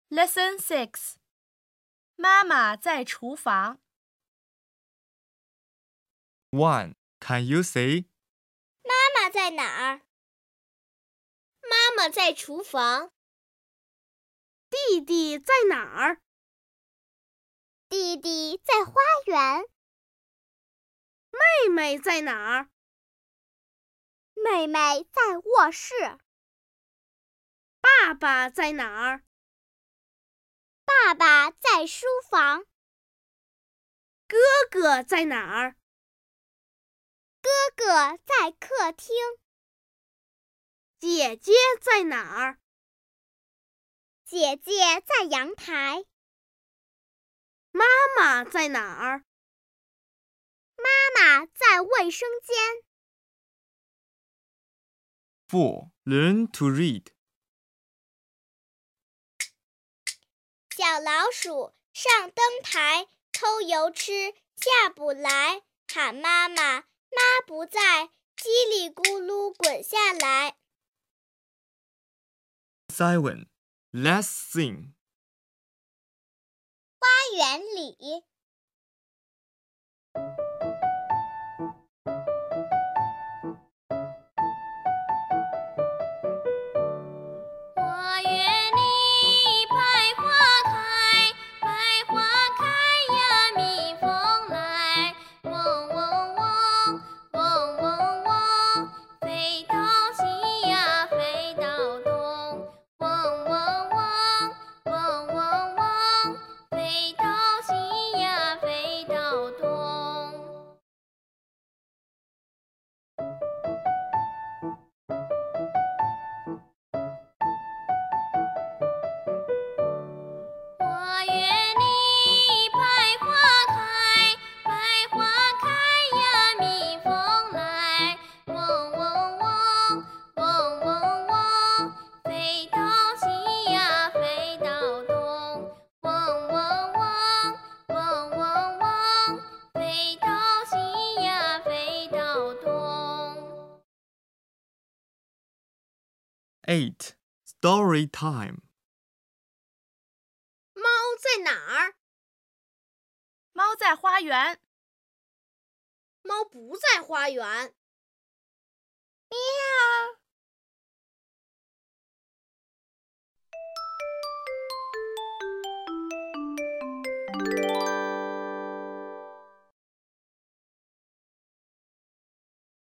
Lesson 6. 妈妈在厨房。 1. Can you say? 妈妈在哪儿？妈妈在厨房。 弟弟在哪儿？ 弟弟在花园。 妹妹在哪儿？ 妹妹在卧室。 爸爸在哪儿？ 爸爸在书房。 哥哥在哪儿？ 哥哥在客厅。 姐姐在哪儿？ 姐姐在阳台。 妈妈在哪儿？ 妈妈在卫生间。 4. Learn to read. 小老鼠上灯台，偷油吃，下不来，喊妈妈，妈不在，叽里咕噜滚下来。 7. Let's sing. 花园里。花园里百花开，百花开呀蜜蜂来，嗡嗡嗡，嗡嗡嗡，飞到西呀飞到东，嗡嗡嗡，嗡嗡嗡，飞到西呀飞到东。花园里百花开，百花开呀蜜蜂来，嗡嗡嗡，嗡嗡嗡，飞到西呀飞到东，嗡嗡嗡，嗡嗡嗡，飞到西呀飞到东。 8. Story time. 猫在哪儿？ 猫在花园。 猫不在花园。